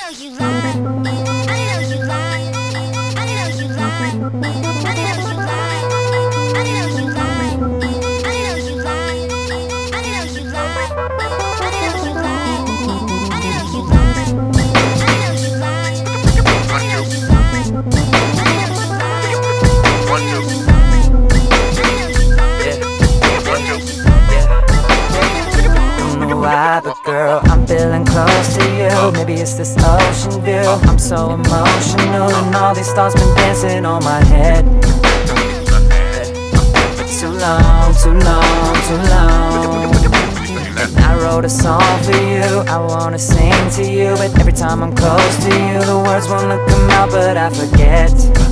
But girl, I'm feeling close to you. Maybe it's this ocean view. I'm so emotional and all these thoughts been dancing on my head. Too long, too long, too long. I wrote a song for you, I wanna sing to you, but every time I'm close to you, the words wanna come out, but I forget.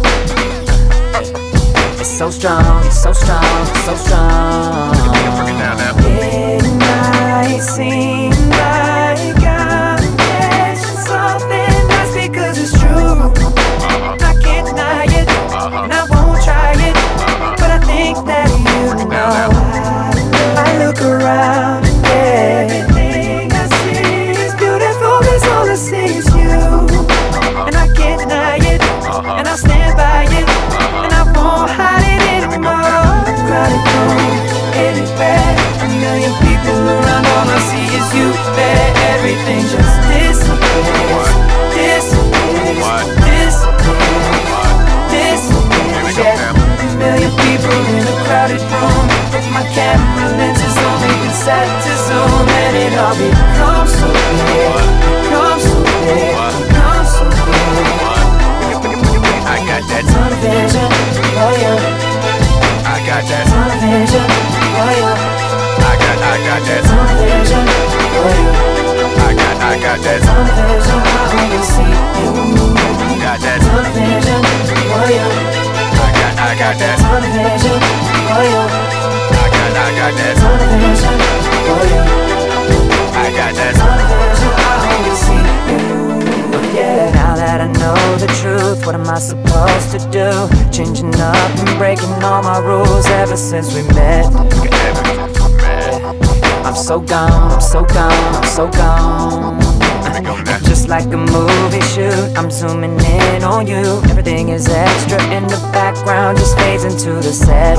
It's so strong, it's so strong, it's so strong. It might seem like I'm missing something, that's because it's true. I can't deny it, and I won't try it, but I think that you know. I look around and everything I see is beautiful, cause all I see is you. And I can't deny it, and I'll stand by it, and I won't hide it anymore. Crowded room, anywhere, a million people around, all I see is you there. Everything just disappears, disappears, disappears, disappears. Yeah, a million people in a crowded room, with my camera lenses only been set to zoom, and it all becomes so clear, becomes so clear, becomes so clear. I got that tunnel vision, oh yeah. I got that tunnel vision, oh yeah. I got that tunnel vision, oh yeah. I got that tunnel vision, I only see you. Got that tunnel vision, oh yeah. I got that tunnel vision, oh yeah. I got that tunnel vision, oh yeah. I got that tunnel vision, I only see you. Yeah. Now that I know the truth, what am I supposed to do? Changing up and breaking all my rules ever since we met. I'm so gone, I'm so gone, I'm so gone. Just like a movie shoot, I'm zooming in on you. Everything is extra in the background, just fades into the set.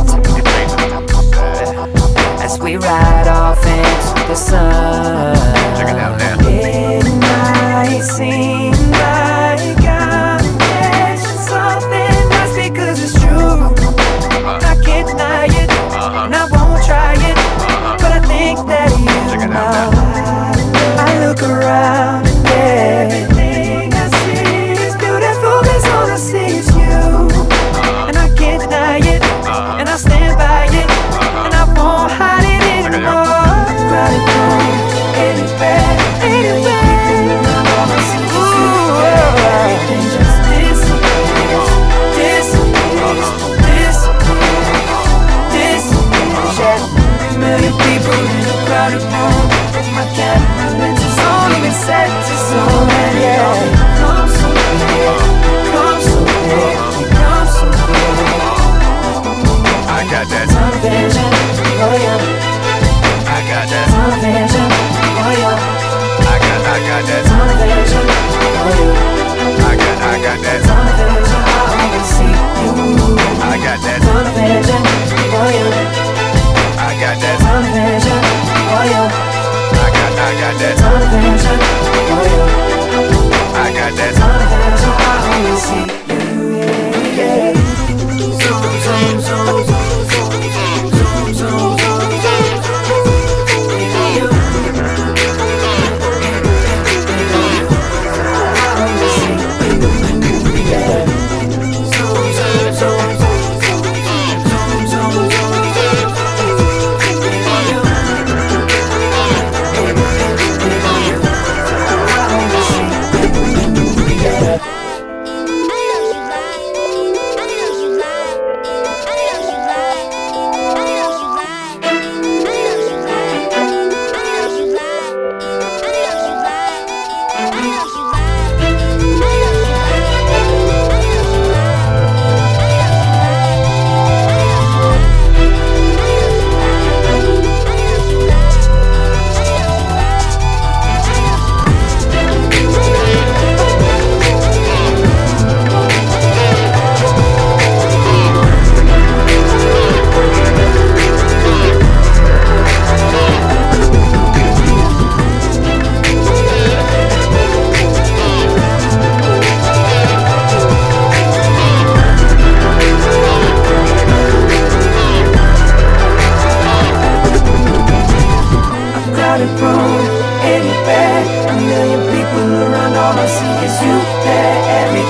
As we ride off into the sun. Check it out now. It might seem like I'm missing something, that's because it's true. I can't deny it, and I won't try it, but I think that you know. I look around and everything I see is beautiful, cause all I see is you. And I can't deny it, and I'll stand by it, and I won't hide it anymore. Crowded room, anywhere, anywhere, all I see is you. Everything just disappears, disappears, disappears, disappears. Yeah, a million people in a crowded room, with my camera lenses only been set to zoom, and yeah, come so clear, come so clear, come so clear. I got that tunnel vision, oh yeah. I got that tunnel vision, oh yeah. I got that tunnel vision, oh yeah. I got that tunnel vision, I only see you. I got that tunnel vision, oh yeah. I got that tunnel vision, oh yeah. I got that tunnel vision, oh yeah. I got that tunnel vision, I only see you. Yeah, yeah. Zoom, zoom, zoom, zoom, zoom, zoom,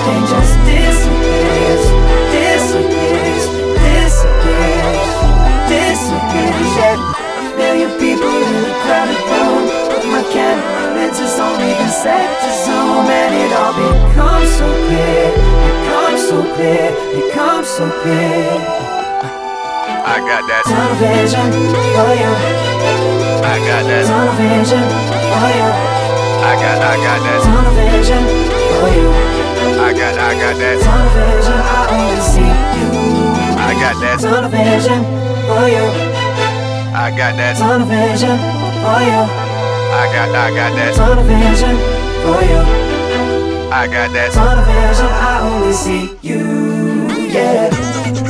and just disappears, disappears, disappears, disappears. Yeah, a million people in a crowded room, but my camera lenses only the set to zoom, and it all becomes so clear, becomes so clear, becomes so clear. I got that. Tunnel vision for you. I got that. Tunnel vision for you. I got that. Tunnel vision for you. I got that. Tunnel vision, I only see you. I got that. Tunnel vision for you. I got that. Tunnel vision for you. I got that. Tunnel vision for you. I got that. Tunnel vision, I only see you. Yeah.